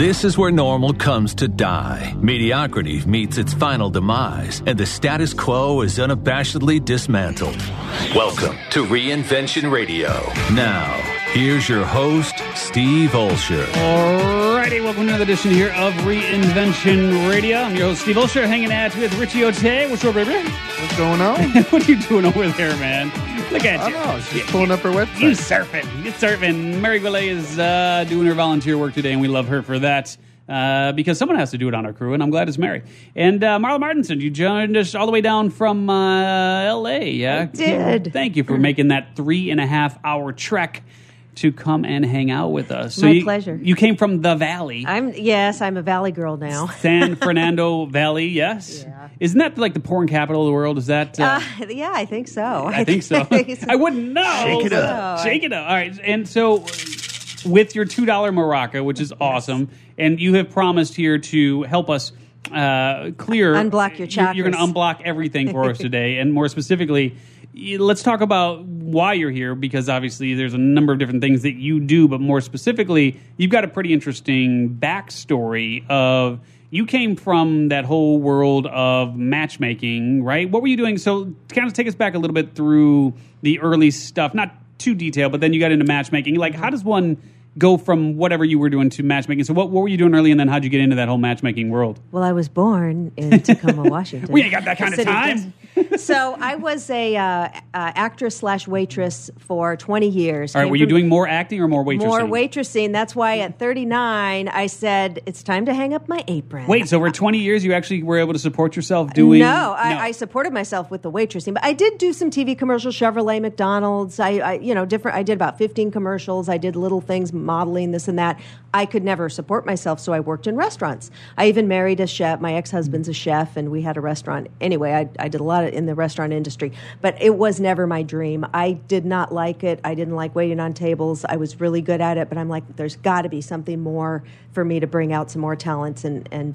This is where normal comes to die. Mediocrity meets its final demise, and the status quo is unabashedly dismantled. Welcome to Reinvention Radio. Now, here's your host, Steve Olsher. Alrighty, welcome to another edition here of Reinvention Radio. I'm your host, Steve Olsher, hanging out with Richie Ote. What's up, baby? What's going on? What are you doing over there, man? Look at you. I know, she's pulling up her website. You surfing. You're surfing. Mary Goulet is doing her volunteer work today, and we love her for that. Because someone has to do it on our crew, and I'm glad it's Mary. And Marla Martinson, you joined us all the way down from L.A., yeah? I did. Thank you for making that 3.5-hour trek to come and hang out with us. So My pleasure. You came from the Valley. I'm a Valley girl now. San Fernando Valley, yes? Yeah. Isn't that like the porn capital of the world? Is that... Yeah, I think so. I think so. I wouldn't know. Shake it up. Shake it up. All right. And so with your $2 maraca, which is awesome, and you have promised here to help us clear... Unblock your chakras. You're going to unblock everything for us today. And more specifically, let's talk about why you're here, because obviously there's a number of different things that you do, but more specifically, you've got a pretty interesting backstory of... You came from that whole world of matchmaking, right? What were you doing? So kind of take us back a little bit through the early stuff, not too detailed, but then you got into matchmaking. Like, how does one go from whatever you were doing to matchmaking? So what were you doing early, and then how'd you get into that whole matchmaking world? Well, I was born in Tacoma, Washington. We ain't got that kind of time. So I was a actress/waitress for 20 years. All right, were you doing more acting or more waitressing? More waitressing. That's why at 39, I said, it's time to hang up my apron. Wait, so for 20 years, you actually were able to support yourself doing... No, I supported myself with the waitressing, but I did do some TV commercials, Chevrolet, McDonald's. I did about 15 commercials. I did little things, modeling, this and that. I could never support myself, so I worked in restaurants. I even married a chef. My ex-husband's a chef, and we had a restaurant. Anyway, I did a lot in the restaurant industry, but it was never my dream. I did not like it. I didn't like waiting on tables. I was really good at it, but I'm like, there's got to be something more for me to bring out some more talents.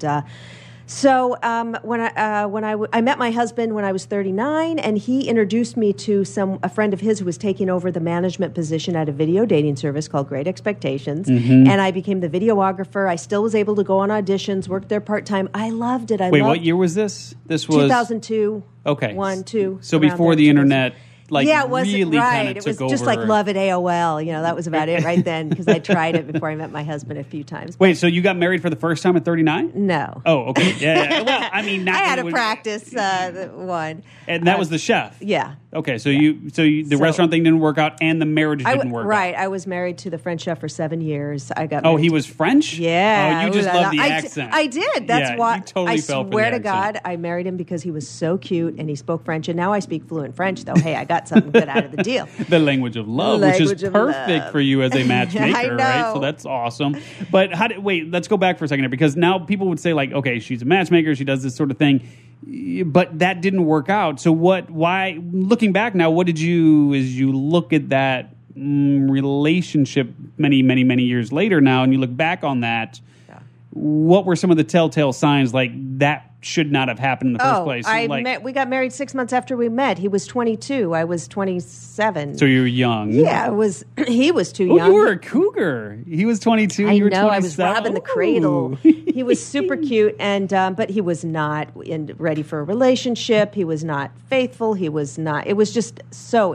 So when I met my husband when I was 39, and he introduced me to a friend of his who was taking over the management position at a video dating service called Great Expectations, and I became the videographer. I still was able to go on auditions, work there part-time. I loved it. Wait, what year was this? This was 2002. Okay. 1, 2. So before the internet... it wasn't really right. It was took just over. like love at AOL. That was about it right then, because I tried it before I met my husband a few times. Wait, so you got married for the first time at 39? No. Oh, okay. Yeah. Well, I mean, I had to practice one. And that was the chef. Yeah. Okay, so the restaurant thing didn't work out, and the marriage didn't work out. Right. I was married to the French chef for 7 years. I got. Oh, he was French? Yeah. Oh, you just love the accent. I did. That's why. You totally I fell for swear the to God, accent. I married him because he was so cute and he spoke French. And now I speak fluent French. Though, hey, I got something good out of the deal. The language of love, which is perfect for you as a matchmaker, right? So that's awesome. But let's go back for a second here, because now people would say, like, okay, she's a matchmaker, she does this sort of thing, but that didn't work out. So why, looking back now, what did you, as you look at that relationship many, many, many years later now, and you look back on that, what were some of the telltale signs like that should not have happened in the first place? We got married 6 months after we met. He was 22. I was 27. So you were young. Yeah, he was too young. You were a cougar. He was 22. I You were know. 27. I was robbing the cradle. He was super cute, and but he was not ready for a relationship. He was not faithful. He was not. It was just so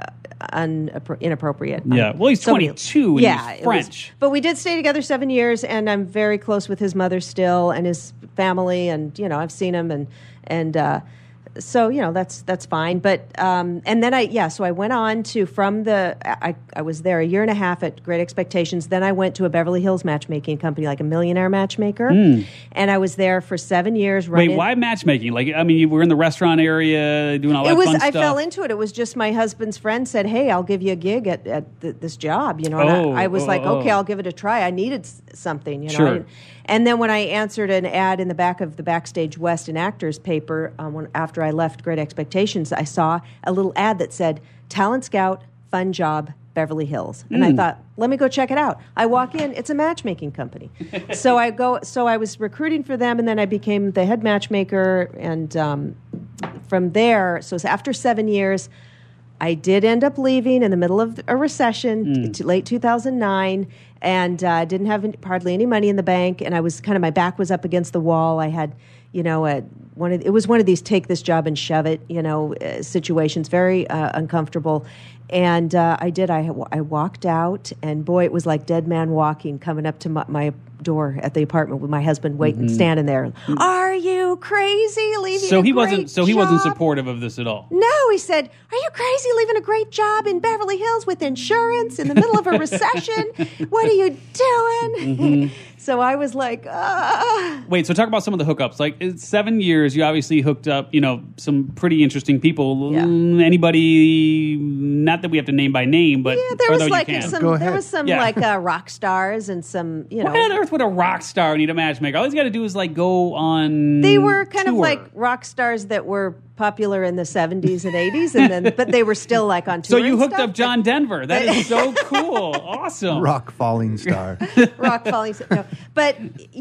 inappropriate. Yeah. Well, he's 22 and he's French. But we did stay together 7 years, and I'm very close with his mother still and his family, and I've seen him, and so that's fine. But and then I went on to I was there a year and a half at Great Expectations. Then I went to a Beverly Hills matchmaking company, like a millionaire matchmaker, and I was there for 7 years. Wait, why matchmaking? Like, I mean, you were in the restaurant area doing all that fun stuff. I fell into it. It was just my husband's friend said, "Hey, I'll give you a gig at this job." And I was like, "Okay, I'll give it a try." I needed something, Sure. And then when I answered an ad in the back of the Backstage West, an actor's paper, after I left Great Expectations, I saw a little ad that said, "Talent Scout, fun job, Beverly Hills." And I thought, let me go check it out. I walk in, it's a matchmaking company. So I was recruiting for them, and then I became the head matchmaker. And from there, so after 7 years, I did end up leaving in the middle of a recession, late 2009, and didn't have hardly any money in the bank, and I was my back was up against the wall. I had, it was one of these take this job and shove it, situations, very uncomfortable. And I did. I walked out, and boy, it was like dead man walking, coming up to my door at the apartment with my husband waiting, standing there. Are you crazy leaving? So he wasn't supportive of this at all. No, he said, "Are you crazy leaving a great job in Beverly Hills with insurance in the middle of a recession? What are you doing?" So I was like, Wait, so talk about some of the hookups. Like, it's 7 years, you obviously hooked up, some pretty interesting people. Yeah. Anybody, not that we have to name by name, but there was some Yeah. like rock stars and some, Why on earth would a rock star need a matchmaker? All he's got to do is go on. They were kind of tour. like rock stars that were popular in the 70s and 80s, but they were still on tour. So you and hooked stuff, up John Denver. That is so cool. Awesome. Rock falling star. rock falling. No. But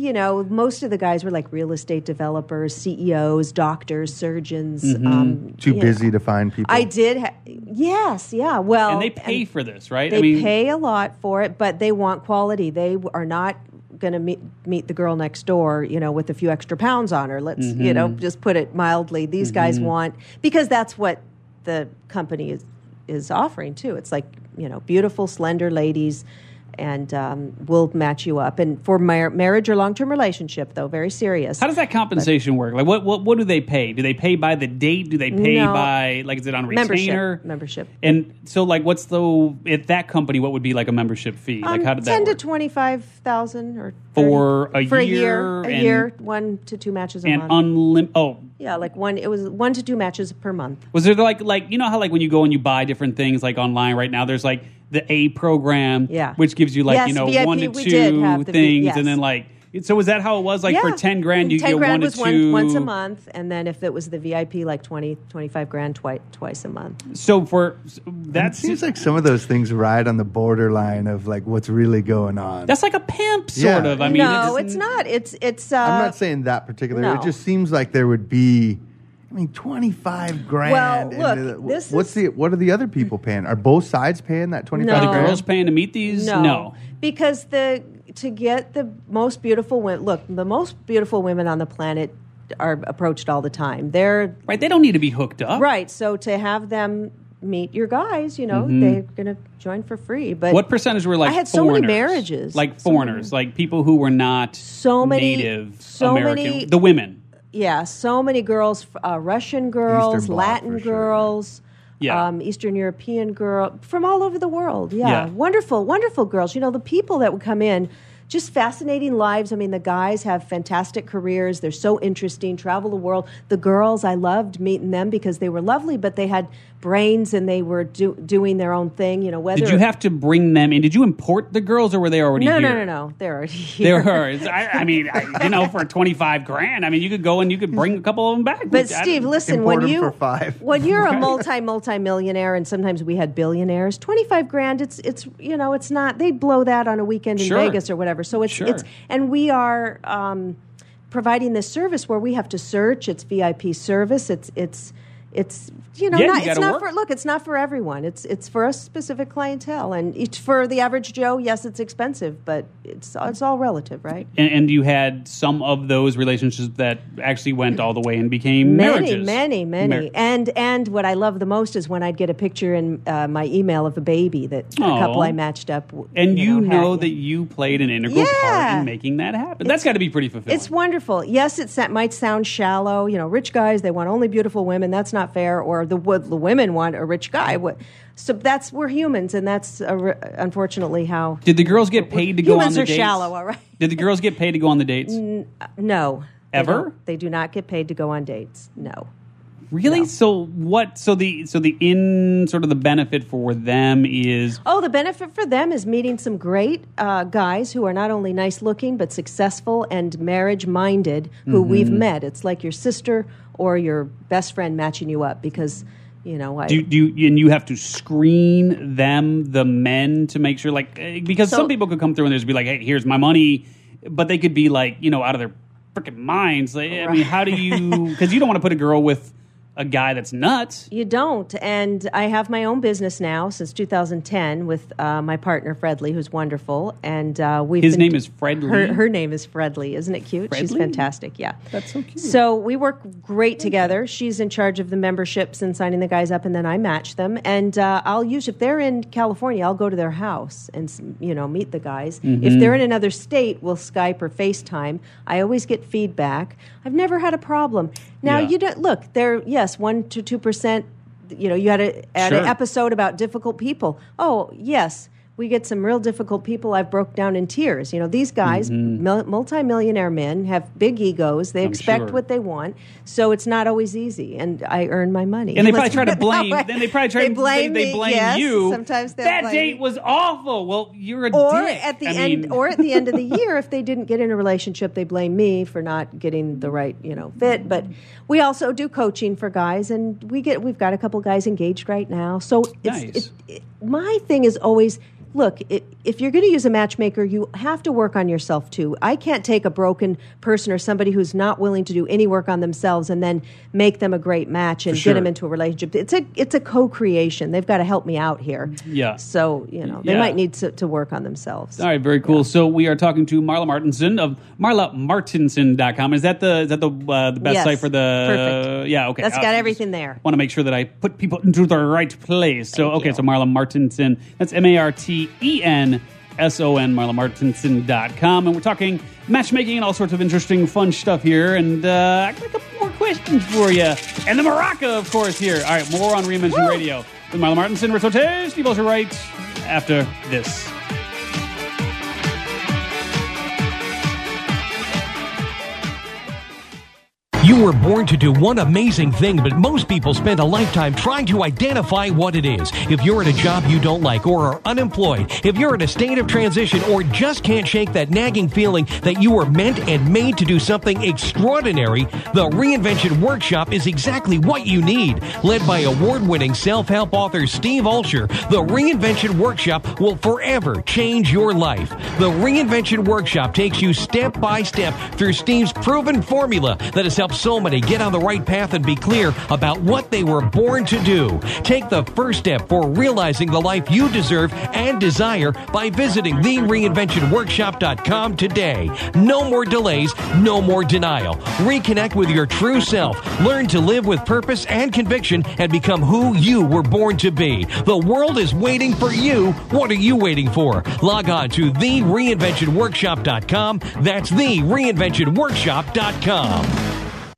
most of the guys were like real estate developers, CEOs, doctors, surgeons. Too busy to find people. I did. Yes, yeah. Well, And they pay for this, right? They pay a lot for it, but they want quality. They are not going to meet the girl next door, with a few extra pounds on her. Let's, just put it mildly. These guys want, because that's what the company is offering too. It's like, beautiful, slender ladies, and we'll match you up. And for marriage or long-term relationship, though, very serious. How does that compensation work? Like, what do they pay? Do they pay by the date? Do they pay by, is it on retainer? Membership. And so, what's at that company, what would be like a membership fee? How did that 10 work? to 25,000 or 30, for a year. A year, 1 to 2 matches a month. Yeah, it was 1 to 2 matches per month. Was there how when you go and you buy different things online right now, there's the A program, which gives you yes, VIP, 1 to 2 things, yes. and then so was that how it was? For 10 grand, you get 1 to 2 once a month, and then if it was the VIP, 20, 25 grand twice a month. So that seems like some of those things ride on the borderline of what's really going on. That's like a pimp, sort of. I mean, no, it's not. It's. I'm not saying that particular. No. It just seems like there would be. 25 grand. Well, look, what are the other people paying? Are both sides paying that 25 Are the grand? girls paying to meet these? No. Because to get the most beautiful women, look, the most beautiful women on the planet are approached all the time. They're right. They don't need to be hooked up. Right. So to have them meet your guys, they're going to join for free. But what percentage were I had so many marriages, foreigners, people who were not Native American, the women. Yeah, so many girls, Russian girls, Eastern Bloc, Latin girls, Eastern European girls, from all over the world. Yeah, wonderful, wonderful girls. The people that would come in, just fascinating lives. I mean, the guys have fantastic careers. They're so interesting, travel the world. The girls, I loved meeting them because they were lovely, but they had brains and they were doing their own thing. Did you have to bring them in? Did you import the girls, or were they already here? No. They're already here. I mean, for 25 grand, you could go and you could bring a couple of them back. But Steve, listen, import them for $5. When you're a multi-millionaire, and sometimes we had billionaires, 25 grand, it's not, they blow that on a weekend in Vegas or whatever. So it's and we are providing this service where we have to search. It's VIP service. It's it's not for everyone. It's for a specific clientele, and it's for the average Joe. Yes, it's expensive, but it's all relative, right? And you had some of those relationships that actually went all the way and became marriages. Many. And what I love the most is when I'd get a picture in my email of a baby that a couple I matched up. And that you played an integral part in making that happen. That's got to be pretty fulfilling. It's wonderful. Yes, it might sound shallow. Rich guys, they want only beautiful women. That's not fair. Or the women want a rich guy. So we're humans, and that's unfortunately how. Did the girls get paid to go on the dates? Humans are shallow, all right. Did the girls get paid to go on the dates? No. Ever? They do not get paid to go on dates. No. Really? No. So what? So the the benefit for them is. Oh, the benefit for them is meeting some great guys who are not only nice looking but successful and marriage minded. Who we've met. It's like your sister or your best friend matching you up because. You have to screen them, the men, to make sure, because some people could come through and just be like, hey, here's my money, but they could be out of their freaking minds. I mean, how do you, because you don't want to put a girl with a guy that's nuts. You don't. And I have my own business now since 2010 with my partner, Fredley, who's wonderful. And His name is Fredley? Her name is Fredley. Isn't it cute? Fredley? She's fantastic, yeah. That's so cute. So we work great together. She's in charge of the memberships and signing the guys up, and then I match them. And if they're in California, I'll go to their house and, meet the guys. If they're in another state, we'll Skype or FaceTime. I always get feedback. I've never had a problem. Now, you don't look, 1 to 2%, you had an episode about difficult people. Oh, yes. We get some real difficult people. I've broke down in tears. These guys, multimillionaire men, have big egos. They expect what they want. So it's not always easy. And I earn my money. And they probably try to blame. Then they probably try they to blame they blame yes, you. Sometimes that blame date me. was awful. Well, you're a dick. At the end of the year, if they didn't get in a relationship, they blame me for not getting the right fit. But we also do coaching for guys, and we've got a couple guys engaged right now. So nice. My thing is always. Look, if you're going to use a matchmaker, you have to work on yourself too. I can't take a broken person or somebody who's not willing to do any work on themselves and then make them a great match and get them into a relationship. It's a co-creation. They've got to help me out here. Yeah. So they might need to work on themselves. All right, very cool. Yeah. So we are talking to Marla Martinson of MarlaMartinson.com. Is that the best site for the? Perfect. Yeah. Okay. That's got everything there. Want to make sure that I put people into the right place. So so Marla Martinson. That's MartinSon, MarlaMartinson.com. And we're talking matchmaking and all sorts of interesting, fun stuff here. And I got a couple more questions for you. And the Maraca, of course, here. All right, more on Reinvention Radio. With Marla Martinson, Rich Ote, Steve Olsher right after this. You were born to do one amazing thing, but most people spend a lifetime trying to identify what it is. If you're at a job you don't like or are unemployed, if you're in a state of transition or just can't shake that nagging feeling that you were meant and made to do something extraordinary, the Reinvention Workshop is exactly what you need. Led by award-winning self-help author Steve Olsher, the Reinvention Workshop will forever change your life. The Reinvention Workshop takes you step by step through Steve's proven formula that has helped so many get on the right path and be clear about what they were born to do. Take the first step for realizing the life you deserve and desire by visiting TheReinventionWorkshop.com today. No more delays, no more denial. Reconnect with your true self. Learn to live with purpose and conviction and become who you were born to be. The world is waiting for you. What are you waiting for? Log on to TheReinventionWorkshop.com. That's TheReinventionWorkshop.com.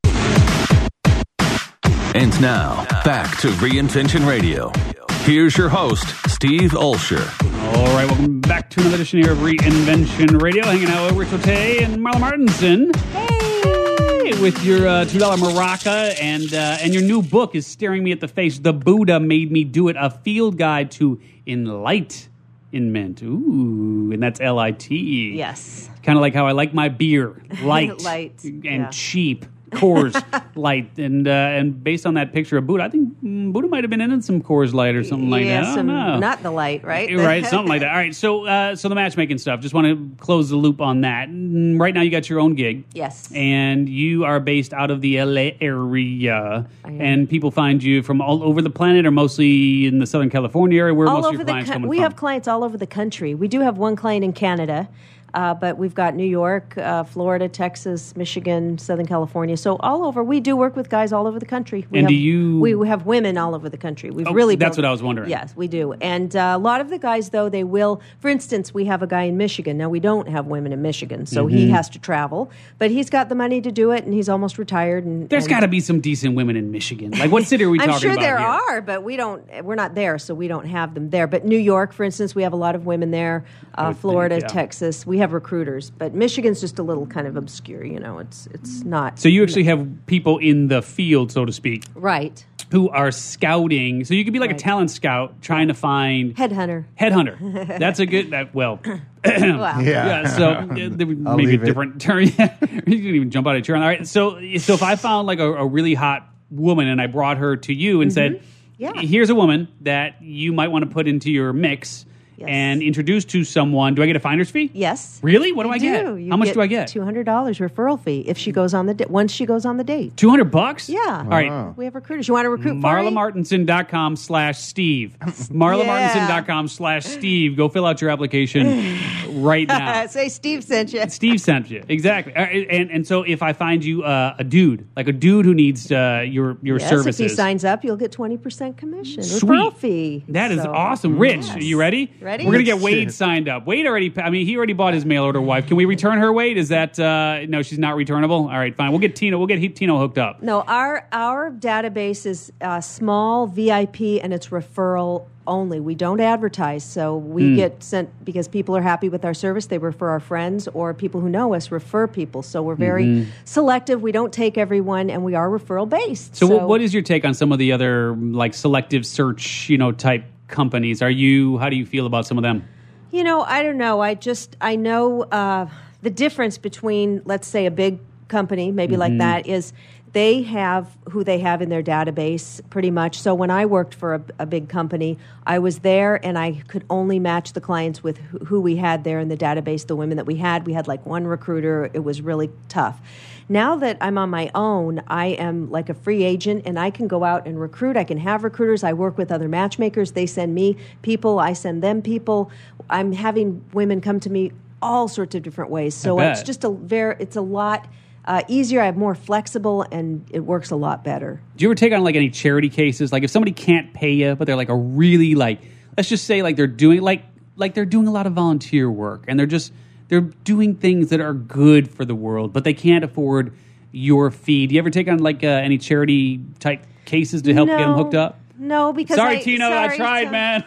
And now, back to Reinvention Radio. Here's your host, Steve Olsher. All right, welcome back to another edition here of Reinvention Radio. Hanging out with Rich Ote and Marla Martinson. Hey! With your $2 Maraca, and your new book is staring me at the face. The Buddha Made Me Do It, a field guide to enlightenment. Ooh, and that's L-I-T-E. Yes. Kind of like how I like my beer. Light. Light. And cheap. Coors Light, and based on that picture of Buddha, I think Buddha might have been in some Coors Light or something like that. I don't know. Not the light, right? Right, something like that. All right, so the matchmaking stuff. Just want to close the loop on that. Right now, you got your own gig. Yes, and you are based out of the LA area, and people find you from all over the planet, or mostly in the Southern California area. Where most of your clients coming from? We have clients all over the country. We do have one client in Canada. But we've got New York, Florida, Texas, Michigan, Southern California. So all over. We do work with guys all over the country. We have women all over the country. That's what I was wondering. Yes, we do. And a lot of the guys, though, they will. For instance, we have a guy in Michigan. Now, we don't have women in Michigan, so he has to travel. But he's got the money to do it, and he's almost retired. There's got to be some decent women in Michigan. Like, what city are we talking about? I'm sure there here? are, but we're not there, so we don't have them there. But New York, for instance, we have a lot of women there. Florida, Texas, we have recruiters, but Michigan's just a little kind of obscure. It's not. So you actually have people in the field, so to speak, right? Who are scouting. So you could be like a talent scout trying to find headhunter. That's a good. Wow. Yeah. So there may be a different term. You didn't even jump out of your chair. All right. So if I found like a really hot woman and I brought her to you and said, "Here's a woman that you might want to put into your mix." Yes. and introduced to someone, do I get a finder's fee? Yes. Really? What do I get? You How much do I get? $200 referral fee if she goes on the once she goes on the date. $200? Yeah. All right. We have recruiters. You want to recruit for me? MarlaMartinson.com/Steve. MarlaMartinson.com/Steve. Go fill out your application right now. Say Steve sent you. Steve sent you. Exactly. And so if I find you a dude who needs your Yes, services. if he signs up, you'll get 20% commission. Sweet. Referral fee. That is So, awesome. Rich, yes. are you ready? Ready? We're going to get Let's Wade see. signed up. Wade he already bought his mail order wife. Can we return her, Wade? Is that, no, she's not returnable? All right, fine. We'll get Tino hooked up. No, our database is small, VIP, and it's referral only. We don't advertise, so we get sent because people are happy with our service. They refer our friends, or people who know us refer people. So we're very selective. We don't take everyone, and we are referral based. So what is your take on some of the other like selective search, type companies? How do you feel about some of them? I don't know. I know the difference between, let's say, a big company, maybe like that, is they have who they have in their database pretty much. So when I worked for a big company, I was there and I could only match the clients with who we had there in the database, the women that we had. We had like one recruiter. It was really tough. Now that I'm on my own, I am like a free agent and I can go out and recruit. I can have recruiters. I work with other matchmakers. They send me people. I send them people. I'm having women come to me all sorts of different ways. So it's just it's a lot easier. I'm more flexible and it works a lot better. Do you ever take on like any charity cases? Like if somebody can't pay you, but they're like a really let's just say like they're doing they're doing a lot of volunteer work and they're doing things that are good for the world, but they can't afford your fee. Do you ever take on like any charity type cases to help get them hooked up? No, because Sorry, Tino, I tried, man.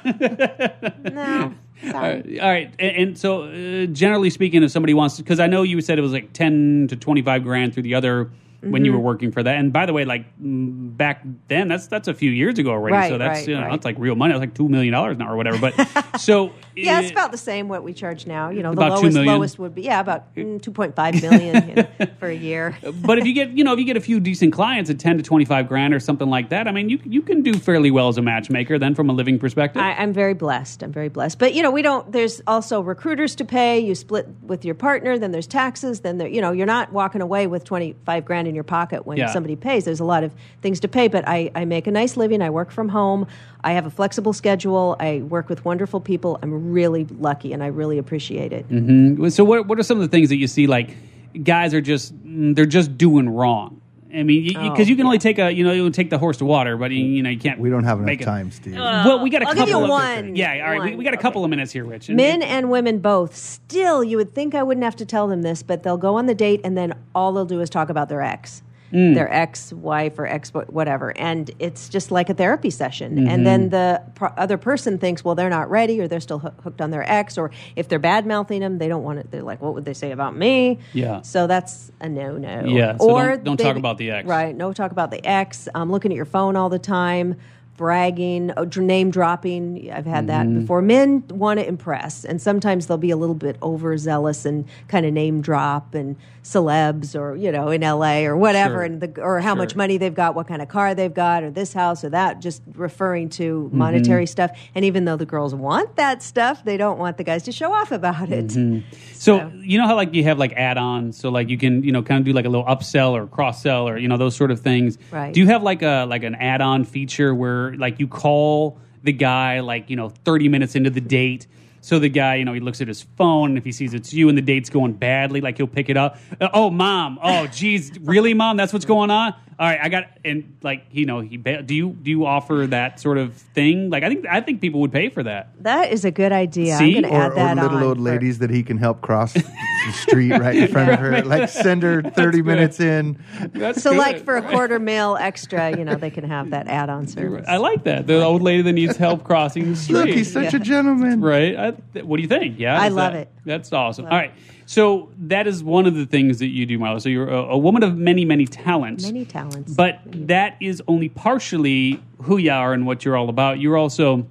No. All right. And so generally speaking, if somebody wants to, because I know you said it was like 10 to 25 grand through the other when you were working for that. And by the way, like back then, that's a few years ago already. Right, so that's right. that's like real money. It's like $2 million now or whatever. But so Yeah, it's about the same what we charge now. The About $2 million? lowest would be about 2.5 million for a year. But if you get a few decent clients at 10 to 25 grand or something like that, I mean, you can do fairly well as a matchmaker then from a living perspective. I'm very blessed. But we don't. There's also recruiters to pay. You split with your partner. Then there's taxes. Then you're not walking away with 25 grand in your pocket when somebody pays. There's a lot of things to pay. But I make a nice living. I work from home. I have a flexible schedule. I work with wonderful people. I'm really lucky, and I really appreciate it. Mm-hmm. So what are some of the things that you see like guys are they're just doing wrong? I mean, because you can only take take the horse to water, but you can't. We don't have enough make time, Steve. Well, we got a I'll couple give you of one. Yeah, all right. We got a couple of minutes here, Rich. Men and women both. Still, you would think I wouldn't have to tell them this, but they'll go on the date, and then all they'll do is talk about their ex. Their ex-wife or ex-whatever. And it's just like a therapy session. Mm-hmm. And then the other person thinks, well, they're not ready or they're still hooked on their ex. Or if they're bad-mouthing them, they don't want it. They're like, what would they say about me? Yeah. So that's a no-no. Yeah, so or don't talk about the ex. Right, no talk about the ex. Looking at your phone all the time. Bragging, name dropping. I've had that before. Men want to impress, and sometimes they'll be a little bit overzealous and kind of name drop and celebs, or in LA or whatever, Sure. or how much money they've got, what kind of car they've got, or this house or that. Just referring to monetary stuff. And even though the girls want that stuff, they don't want the guys to show off about it. So you know how like you have like add-ons, so like you can kind of do like a little upsell or cross-sell or those sort of things. Right. Do you have like an add-on feature where like you call the guy like 30 minutes into the date? So the guy, he looks at his phone, and if he sees it's you and the date's going badly, like he'll pick it up. Oh, Mom. Oh, geez. Really, Mom? That's what's going on? All right, I got, and like, do you offer that sort of thing? Like, I think people would pay for that. That is a good idea. See? I'm going to add that or little on. old ladies that he can help cross the street right in front of her. Like send her 30 minutes in. That's So good. like for a $250 extra, they can have that add-on service. I like that. The old lady that needs help crossing the street. Look, he's such a gentleman. Right? What do you think? Yeah, I love it. That's awesome. All right. So that is one of the things that you do, Marla. So you're a woman of many, many talents. Many talents. But that is only partially who you are and what you're all about. You're also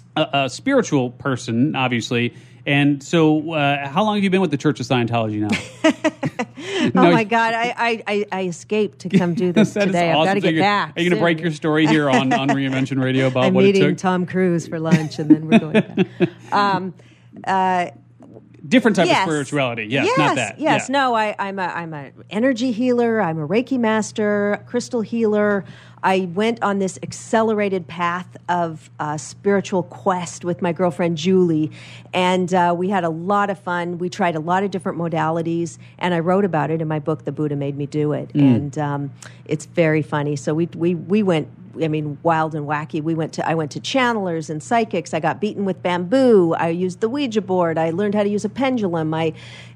a spiritual person, obviously. And so how long have you been with the Church of Scientology now? Oh my God! I escaped to come do this That is today. I've awesome. got to So get back. Are you going to break your story here on Reinvention Radio about I'm what it meeting took? Tom Cruise for lunch, and then we're going back. Different type Yes. of spirituality. Yes, not that. Yes, Yeah. no. I'm a energy healer. I'm a Reiki master, crystal healer. I went on this accelerated path of spiritual quest with my girlfriend Julie, and we had a lot of fun. We tried a lot of different modalities, and I wrote about it in my book, The Buddha Made Me Do It, and it's very funny. So we went. I mean, wild and wacky. I went to channelers and psychics. I got beaten with bamboo. I used the Ouija board. I learned how to use a pendulum. I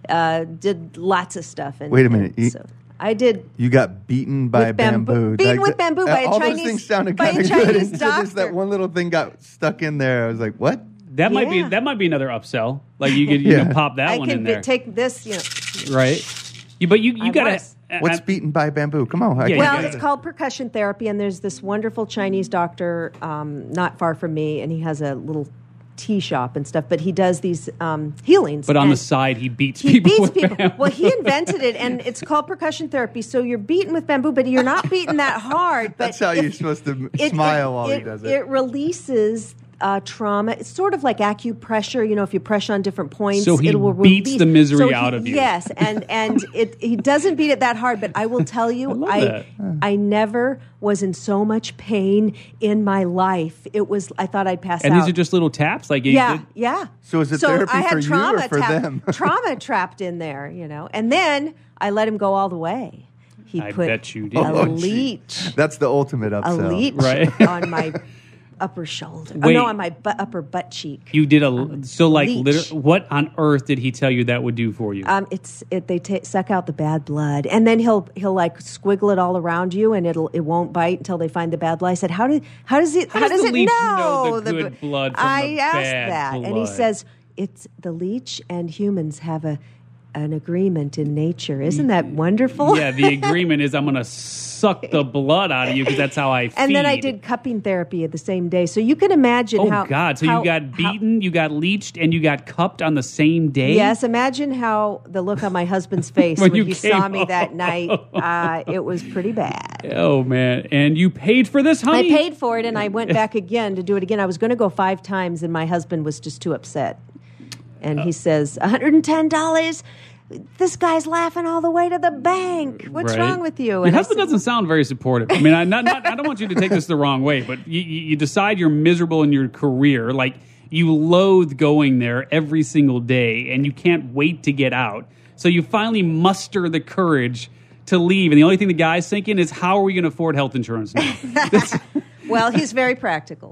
did lots of stuff. And, Wait a minute. So I did. You got beaten by With bamboo. Beaten with bamboo by a all Chinese- those things sounded by a kind of Chinese good until just doctor. that one little thing got stuck in there. I was like, what? That might Yeah. be another upsell. Like you could pop that I one in could there, take this. right? But you I got was. to. What's beaten by bamboo? Come on. Yeah, Well, you it's called percussion therapy, and there's this wonderful Chinese doctor not far from me, and he has a little tea shop and stuff, but he does these healings. But on the and side, he beats he people. beats with people. bamboo. Well, he invented it, and it's called percussion therapy. So you're beaten with bamboo, but you're not beaten that hard. But That's how you're supposed to smile while he does it. It releases trauma. It's sort of like acupressure. You know, if you press on different points, So he it will beats release the misery So out of you. Yes, and he doesn't beat it that hard. But I will tell you, love that. I never was in so much pain in my life. I thought I'd pass And out. these are just little taps, like Yeah. So is it therapy I had for you trauma or for them? trauma trapped in there, and then I let him go all the way. He I put bet you did. a Oh, gee. leech, That's the ultimate a upsell. leech Right. on my upper shoulder. Wait. Oh, no, on my upper butt cheek. You did leech. what on earth did he tell you that would do for you? They suck out the bad blood, and then he'll like squiggle it all around you, and it won't bite until they find the bad blood. I said, how does does it the leech know know the good blood from I the asked bad that, and he blood? says it's the leech and humans have an agreement in nature. Isn't that wonderful? Yeah, the agreement is I'm going to suck the blood out of you because that's how I feed. And then I did cupping therapy the same day. So you can imagine Oh how. God! So how- you got beaten, you got leeched, and you got cupped on the same day. Yes, imagine how the look on my husband's face When when you he came saw me home. that night. It was pretty bad. Oh man! And you paid for this, I honey? paid for it, and I went back again to do it again. I was going to go 5 times, and my husband was just too upset. And he says, $110. This guy's laughing all the way to the bank. What's Right. wrong with you? Your And I husband said, doesn't sound very supportive. I mean, I don't want you to take this the wrong way, but you decide you're miserable in your career, like you loathe going there every single day, and you can't wait to get out. So you finally muster the courage to leave, and the only thing the guy's thinking is, how are we going to afford health insurance now? Well, he's very practical.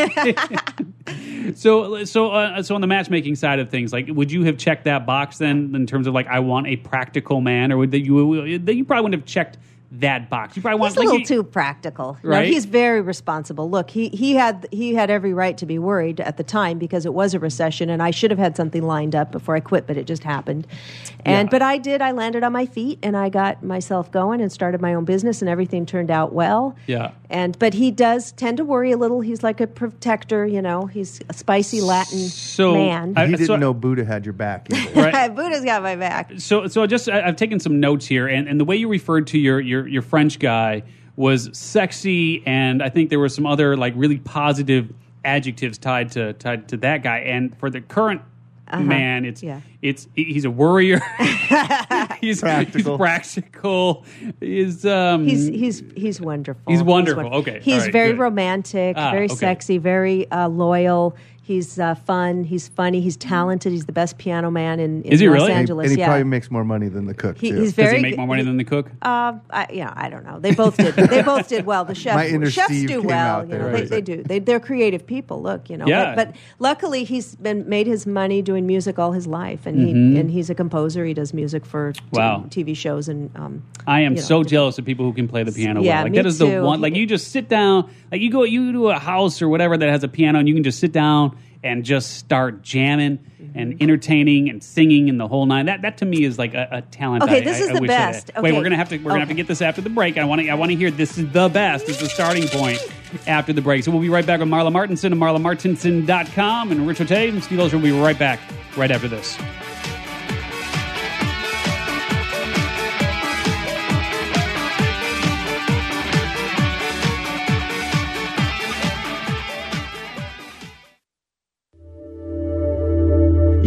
So on the matchmaking side of things, like, would you have checked that box then in terms of like, I want a practical man, or that you probably wouldn't have checked that box? You probably want He's a little too practical. Right? No, he's very responsible. Look, he had every right to be worried at the time because it was a recession, and I should have had something lined up before I quit, but it just happened. And but I did. I landed on my feet, and I got myself going and started my own business, and everything turned out well. Yeah. But he does tend to worry a little. He's like a protector, He's a spicy Latin man. He didn't know Buddha had your back either. Right. Buddha's got my back. So I've taken some notes here, and the way you referred to your French guy was sexy, and I think there were some other like really positive adjectives tied to that guy. And for the current man, he's a worrier. he's Practical. He's He's wonderful. He's wonderful. Okay. He's All right, very good. romantic, very okay. sexy, very loyal. He's fun. He's funny. He's talented. He's the best piano man in Is he Los really? Angeles. And he yeah. probably makes more money than the cook, too. He's Does very he make more money than the cook? I don't know. They both did. They both did well. The My inner chefs Steve do came well. out there, They right. do. They're creative people. Look, Yeah. But luckily, he's made his money doing music all his life, and he's a composer. He does music for Wow. TV shows and. I am so jealous of people who can play the piano Yeah, well. Like me that is the too. one. Like you just sit down. Like you to a house or whatever that has a piano, and you can just sit down and just start jamming and entertaining and singing and the whole nine. That to me is like a talent. Okay, this is I the wish I had. best. Wait, Okay. we're gonna have to get this after the break. I want to hear this is the best. It's the starting point after the break. So we'll be right back with Marla Martinson of MarlaMartinson.com and Rich O'Tay and Steve Olsher will be right back right after this.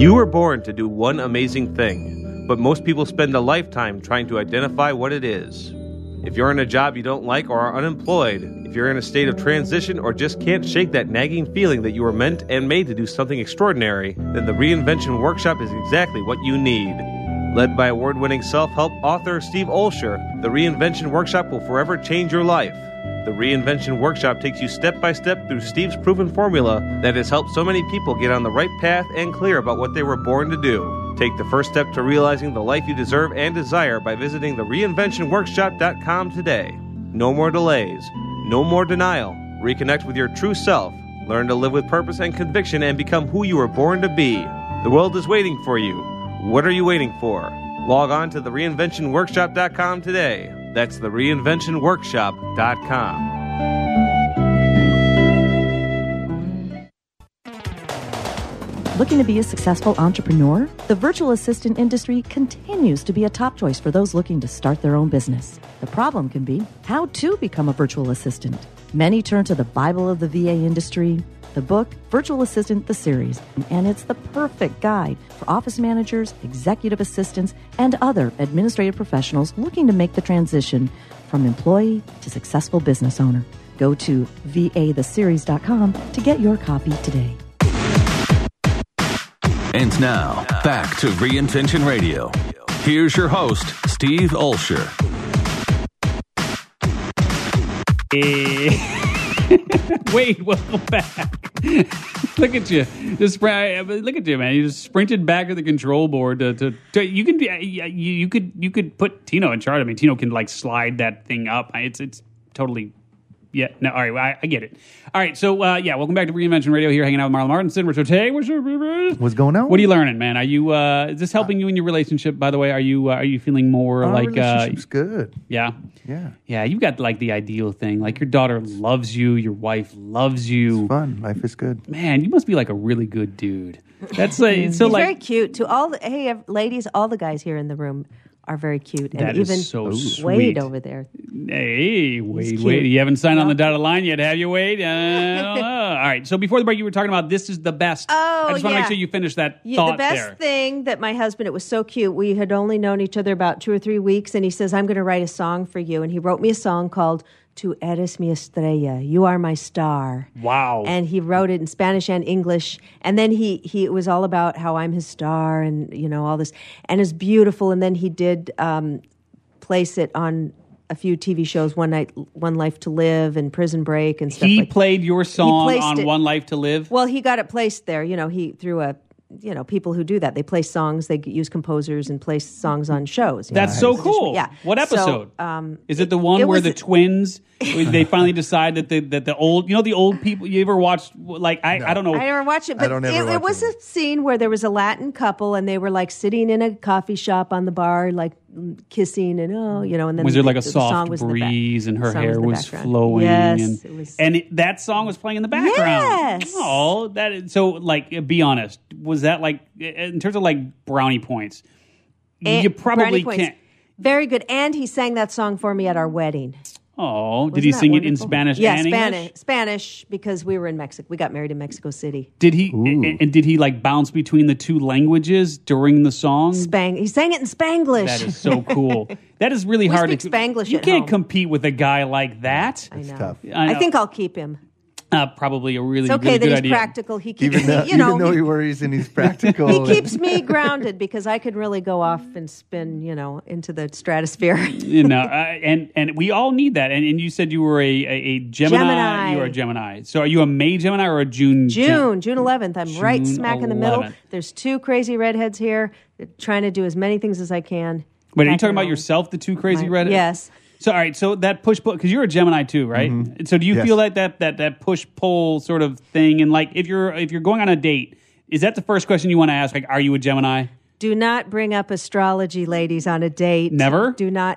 You were born to do one amazing thing, but most people spend a lifetime trying to identify what it is. If you're in a job you don't like or are unemployed, if you're in a state of transition or just can't shake that nagging feeling that you were meant and made to do something extraordinary, then the Reinvention Workshop is exactly what you need. Led by award-winning self-help author Steve Olsher, the Reinvention Workshop will forever change your life. The Reinvention Workshop takes you step by step through Steve's proven formula that has helped so many people get on the right path and clear about what they were born to do. Take the first step to realizing the life you deserve and desire by visiting thereinventionworkshop.com today. No more delays. No more denial. Reconnect with your true self. Learn to live with purpose and conviction and become who you were born to be. The world is waiting for you. What are you waiting for? Log on to thereinventionworkshop.com today. That's thereinventionworkshop.com. Looking to be a successful entrepreneur? The virtual assistant industry continues to be a top choice for those looking to start their own business. The problem can be how to become a virtual assistant. Many turn to the Bible of the VA industry, the book Virtual Assistant the Series, and it's the perfect guide for office managers, executive assistants, and other administrative professionals looking to make the transition from employee to successful business owner. Go to vatheseries.com to get your copy today. And now, back to Reinvention Radio. Here's your host, Steve Olsher. Wait, welcome back. Look at you. Look at you, man. You just sprinted back to the control board. You could put Tino in charge. I mean, Tino can like slide that thing up. It's totally. Yeah, no, all right, I get it. All right, so, welcome back to Reinvention Radio here, hanging out with Marlon Martinson. Hey, what's going on? What are you learning, man? Are you, is this helping you in your relationship, by the way? Are you feeling more Our like... relationship's good. Yeah? Yeah. Yeah, you've got, like, the ideal thing. Like, your daughter loves you, your wife loves you. It's fun. Life is good. Man, you must be, like, a really good dude. That's like... He's very cute. To all the, ladies, all the guys here in the room are very cute. And that even is so sweet. Wade over there. Hey, Wade. You haven't signed on the dotted line yet, have you, Wade? I don't know. All right, so before the break, you were talking about this is the best. Oh, I just want to make sure you finish that thought there. The best thing that my husband, it was so cute. We had only known each other about 2 or 3 weeks, and he says, I'm going to write a song for you. And he wrote me a song called Tu eres mi estrella, you are my star. Wow. And he wrote it in Spanish and English. And then he it was all about how I'm his star and, all this. And it's beautiful. And then he did place it on a few TV shows, One Life to Live and Prison Break and stuff He like that. played your song on One Life to Live? Well, he got it placed there. He through people who do that. They place songs, they use composers and place songs on shows. That's so cool. Yeah. What episode? So, is it the one where the twins, they finally decide that the old, the old people, you ever watched, like, I don't know. I never watched it, but it was a scene where there was a Latin couple and they were like sitting in a coffee shop on the bar, like kissing and and then was there like a the soft was breeze and her hair was background. flowing? Yes, that song was playing in the background. Yes. Oh, be honest. Was that like, in terms of like brownie points, you probably can't. Very good. And he sang that song for me at our wedding. Oh, did he sing it in Spanish and English? Spanish, because we were in Mexico. We got married in Mexico City. Did he? And did he like bounce between the two languages during the song? He sang it in Spanglish. That is so cool. That is really hard to Spanglish. You can't compete with a guy like that. I know. It's tough. I think I'll keep him. Probably a really, it's okay really that good he's idea. Practical. He keeps even though he worries and he's practical. He keeps me grounded because I could really go off and spin, into the stratosphere. And we all need that. And you said you were a Gemini. You are a Gemini. So are you a May Gemini or a June? June 11th. I'm right smack 11th. in the middle. There's 2 crazy redheads here. They're trying to do as many things as I can. Wait, are you talking about yourself, the 2 crazy redheads? Yes. So all right, so that push-pull, because you're a Gemini too, right? Mm-hmm. So do you feel like that push-pull sort of thing, and like if you're going on a date, is that the first question you want to ask? Like, are you a Gemini? Do not bring up astrology, ladies, on a date. Never? Do not.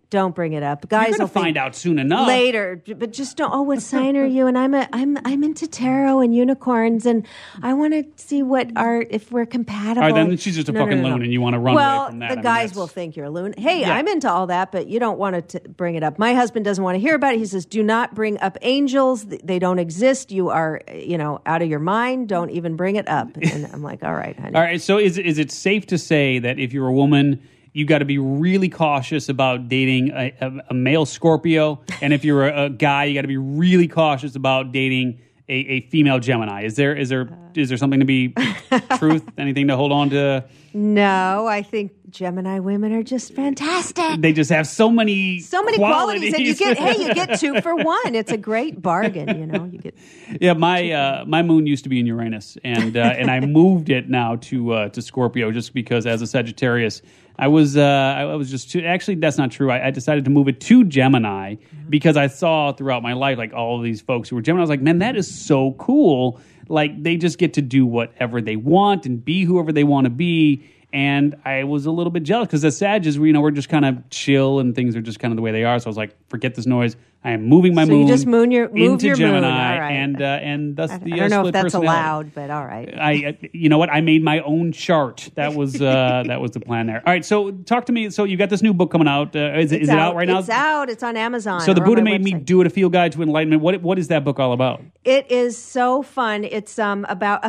Don't bring it up. You're Guys going to will find out soon enough. later, but just don't. Oh, what sign are you? And I'm into tarot and unicorns, and I want to see if we're compatible. All right, then she's just a fucking loon, and you want to run away from that. Well, the guys will think you're a loon. Hey, I'm into all that, but you don't want to bring it up. My husband doesn't want to hear about it. He says, "Do not bring up angels. They don't exist. You are, out of your mind. Don't even bring it up." And I'm like, "All right, honey." All right. So is it safe to say that if you're a woman, you got to be really cautious about dating a male Scorpio, and if you're a guy, you got to be really cautious about dating a female Gemini? Is there something to be truth? Anything to hold on to? No, I think Gemini women are just fantastic. They just have so many qualities, and you get 2 for 1. It's a great bargain, you get. Yeah, my moon used to be in Uranus, and I moved it now to Scorpio just because as a Sagittarius, I was just too, actually that's not true. I decided to move it to Gemini because I saw throughout my life like all of these folks who were Gemini. I was like, man, that is so cool. Like they just get to do whatever they want and be whoever they want to be. And I was a little bit jealous because as Sages, we're just kind of chill and things are just kind of the way they are. So I was like, forget this noise. I am moving my moon. So you just move into your Gemini, moon. All right. and thus the I don't know split if that's personality. allowed, but all right. You know what? I made my own chart. That was the plan there. All right, so talk to me. So you got this new book coming out. Is it out right now? It's out. It's on Amazon. So the Buddha made me website. do it. A Field Guide to Enlightenment. What is that book all about? It is so fun. It's about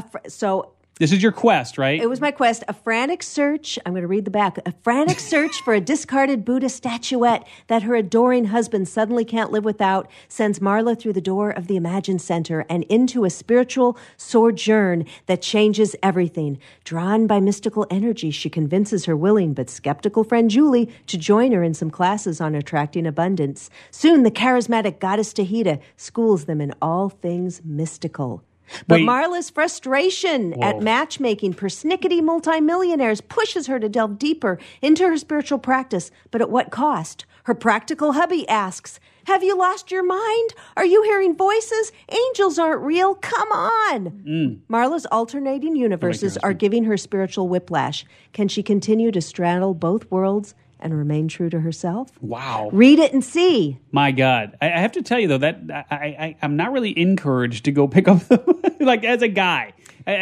This is your quest, right? It was my quest. A frantic search. I'm going to read the back. A frantic search for a discarded Buddha statuette that her adoring husband suddenly can't live without sends Marla through the door of the Imagine Center and into a spiritual sojourn that changes everything. Drawn by mystical energy, she convinces her willing but skeptical friend Julie to join her in some classes on attracting abundance. Soon, the charismatic goddess Tahita schools them in all things mystical. But Wait. Marla's frustration at matchmaking persnickety multimillionaires pushes her to delve deeper into her spiritual practice. But at what cost? Her practical hubby asks, "Have you lost your mind? Are you hearing voices? Angels aren't real. Come on." Marla's alternating universes are giving her spiritual whiplash. Can she continue to straddle both worlds and remain true to herself? Wow. Read it and see. My God. I have to tell you, though, that I'm not really encouraged to go pick up like as a guy.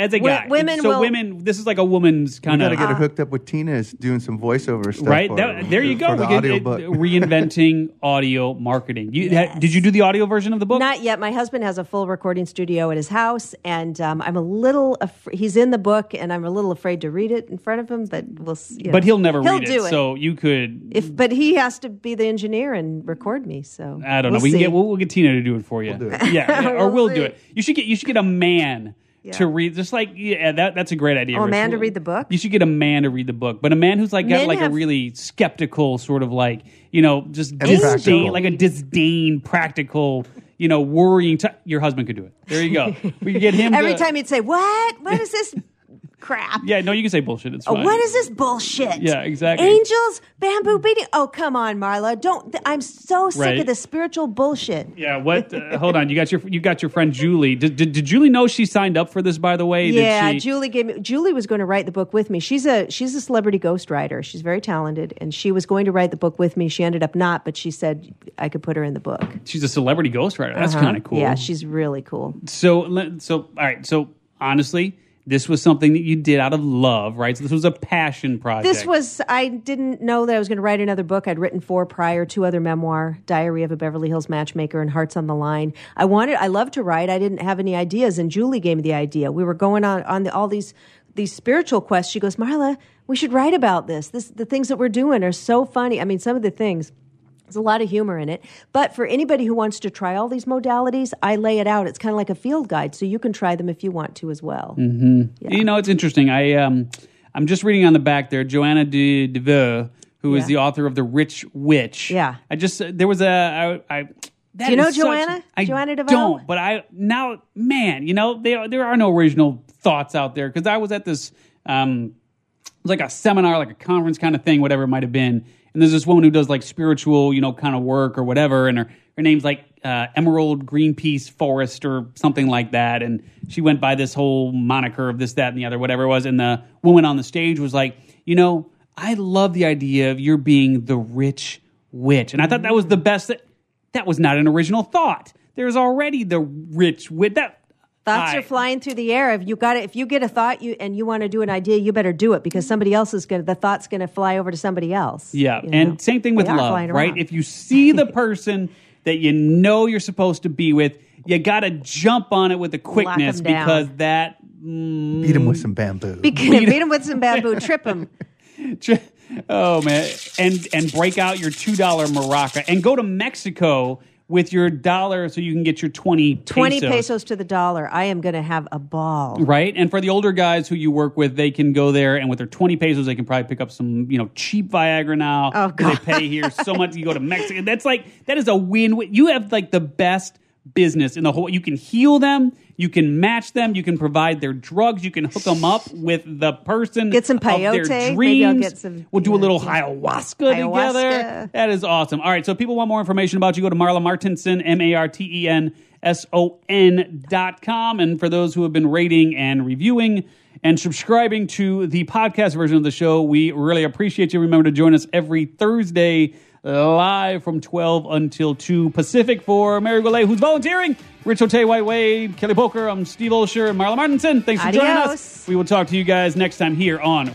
Women, this is like a woman's kind of... We got to get her hooked up with Tina is doing some voiceover stuff. Right? There you go. For the audiobook. Reinventing audio marketing. Yes. Did you do the audio version of the book? Not yet. My husband has a full recording studio at his house, and I'm a little... he's in the book, and I'm a little afraid to read it in front of him, but we'll see. But he'll never read do it, so you could... But he has to be the engineer and record me, so I don't know. We'll get Tina to do it for you. We'll do it. Yeah, or We'll we'll do see. it. You should get a man to read, just like that's a great idea. Oh, a Rich. man to read the book? You should get a man to read the book, but a man who's like got Men like a have- really skeptical sort of like just And disdain, practical. like a disdain, practical. Worrying. Your husband could do it. There you go. We could get him Every to, time he'd say, "What is this crap?" Yeah, no, you can say bullshit. It's fine. What is this bullshit? Yeah, exactly. Angels, bamboo beating. Oh, come on, Marla. Don't. I'm so sick Right. of this spiritual bullshit. Yeah. What? Hold on. You got your friend Julie. Did Julie know she signed up for this? By the way. Yeah, Did she? Julie was going to write the book with me. She's a celebrity ghostwriter. She's very talented, and she was going to write the book with me. She ended up not, but she said I could put her in the book. She's a celebrity ghostwriter. That's kind of cool. Yeah, she's really cool. So all right. So honestly, this was something that you did out of love, right? So this was a passion project. I didn't know that I was going to write another book. I'd written 4 prior, 2 other memoir, Diary of a Beverly Hills Matchmaker and Hearts on the Line. I love to write. I didn't have any ideas, and Julie gave me the idea. We were going on all these spiritual quests. She goes, "Marla, we should write about this. The things that we're doing are so funny. I mean, some of the things, there's a lot of humor in it. But for anybody who wants to try all these modalities, I lay it out. It's kind of like a field guide, so you can try them if you want to as well." Yeah. It's interesting. I'm just reading on the back there, Joanna de Deveux, who is the author of The Rich Witch. Yeah. There was a... Do you know Joanna? Joanna DeVoe? Don't, but there are no original thoughts out there, because I was at this, like a seminar, like a conference kind of thing, whatever it might have been, and there's this woman who does like spiritual, kind of work or whatever, and her name's like Emerald Greenpeace Forest or something like that, and she went by this whole moniker of this, that, and the other, whatever it was, and the woman on the stage was like, I love the idea of your being the rich witch. And I thought that was the best. That was not an original thought. There's already the rich witch. Thoughts are flying through the air. If you get a thought and you want to do an idea, you better do it because somebody else the thought's going to fly over to somebody else. Yeah, and same thing with love, right? If you see the person that you know you're supposed to be with, you got to jump on it with a quickness because that... beat him with some bamboo. Beat him with some bamboo. Trip him. Oh, man. And break out your $2 maraca and go to Mexico with your dollar so you can get your 20 pesos. 20 pesos to the dollar. I am going to have a ball. Right? And for the older guys who you work with, they can go there and with their 20 pesos, they can probably pick up some, cheap Viagra now. Oh, God. They pay here so much. You go to Mexico. That is a win-win. You have the best business in the whole. You can heal them. You can match them. You can provide their drugs. You can hook them up with the person. Get some peyote. Of their dreams. Maybe I'll get some. We'll do a little ayahuasca together. That is awesome. All right. So if people want more information about you, go to Marla Martenson, MartenSon.com. And for those who have been rating and reviewing and subscribing to the podcast version of the show, we really appreciate you. Remember to join us every Thursday live from 12 until 2 Pacific for Mary Goulet, who's volunteering, Rich O'Tay, White Wade, Kelly Poker, I'm Steve Olsher, and Marla Martenson. Thanks for joining us. We will talk to you guys next time here on...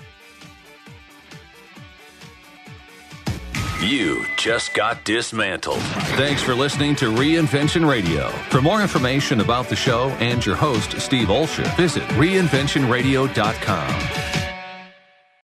You just got dismantled. Thanks for listening to Reinvention Radio. For more information about the show and your host, Steve Olsher, visit reinventionradio.com.